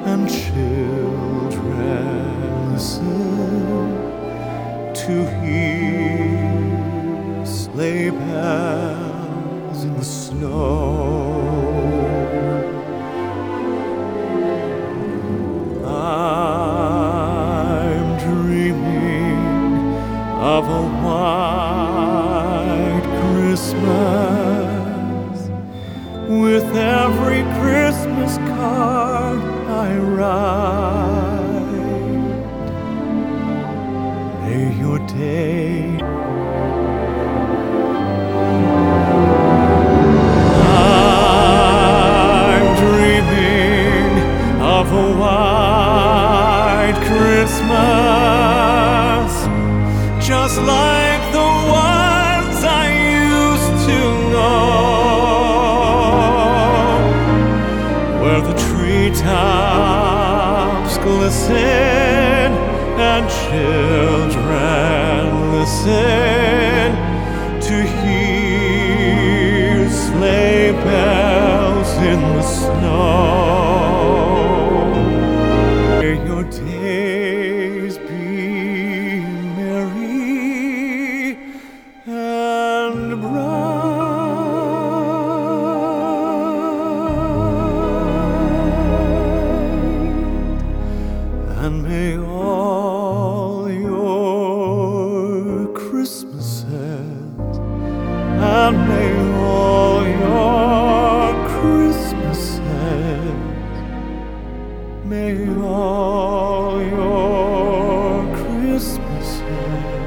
and children listen to hear sleigh bells in the snow. I'm dreaming of a white Christmas with every Christmas card I write. May your day I'm dreaming of a white Christmas, just like the ones I used to know, where the treetops glisten and children listen to hear sleigh bells in the snow. May your days be merry and bright, and may all your Christmases, and may all your Christmases, may all your Christmases